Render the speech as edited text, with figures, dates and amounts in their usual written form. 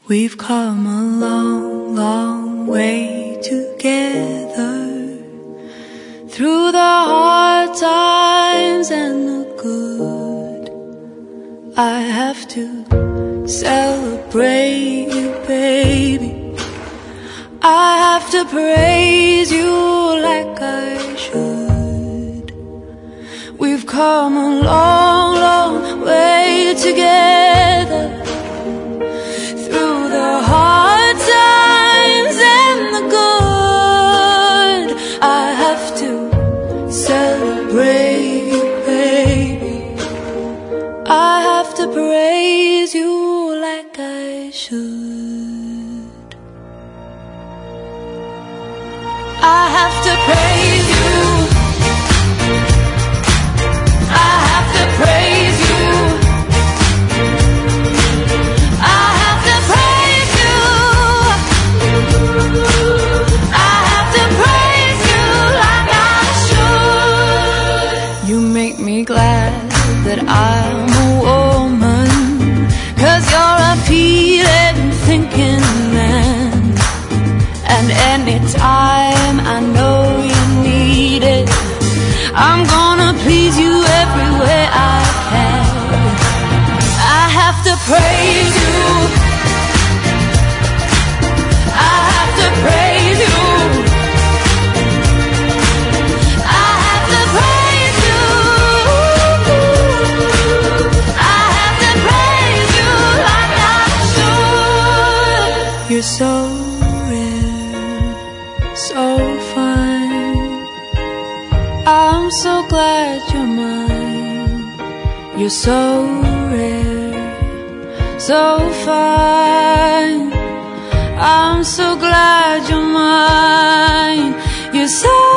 We've come a long, long way together, through the hard times and the good. I have to celebrate you, baby. I have to praise you like I should. We've come a long, long way together, through the hard times and the good. I have to celebrate you, baby. I have to praise you like I should. I have to praise you. I have to praise you. I have to praise you. I have to praise you like I should. You make me glad that I'm a woman, 'cause you're a feeling, thinking man. And anytime I know you need it, I'm gonna please you every way I can. I have to praise you. I have to praise you. I have to praise you. I have to praise you like I should. You're so so fine. I'm so glad you're mine. You're so rare, so fine. I'm so glad you're mine. You're so